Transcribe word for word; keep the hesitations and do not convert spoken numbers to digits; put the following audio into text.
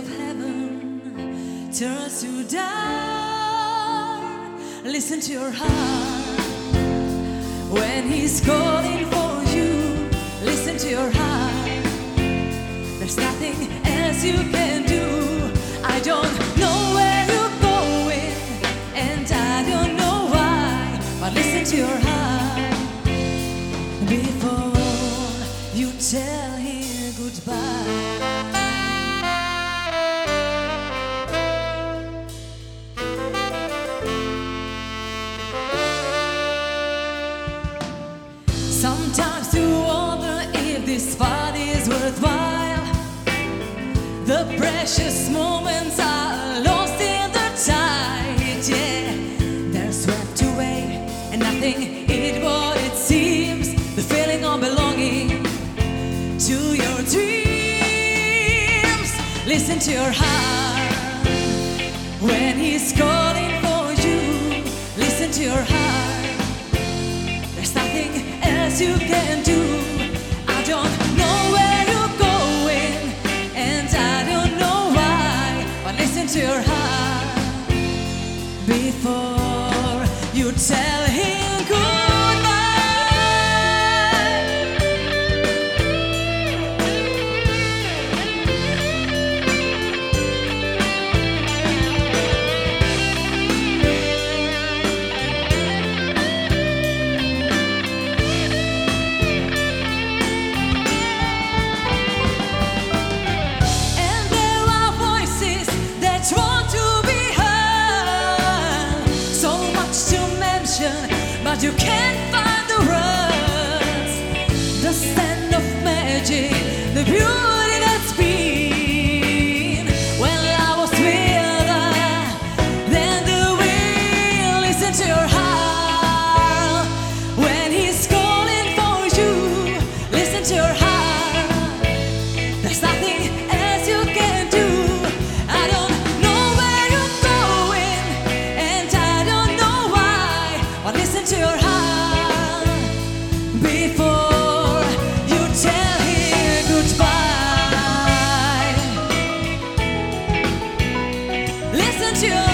of heaven turns to dark. Listen to your heart when he's calling for you. Listen to your heart. There's nothing else you can do. I don't know where you're going, and I don't know why, but listen to your heart before you tell him goodbye. Sometimes you wonder if this fight is worthwhile. The precious moments are lost in the tide. Yeah, they're swept away, and nothing is what it seems. The feeling of belonging to your dreams. Listen to your heart when he's calling for you. Listen to your heart. There's nothing else you can do. I don't know where you're going, and I don't know why, but listen to your heart before you tell him goodbye. But you can't find the words, the scent of magic, the beauty that's been. When I was with her, then the wind. Listen to your heart when he's calling for you. Listen to your heart. There's nothing else you can do. I don't know where you're going, and I don't know why, but listen to your heart before you tell him goodbye. Listen to your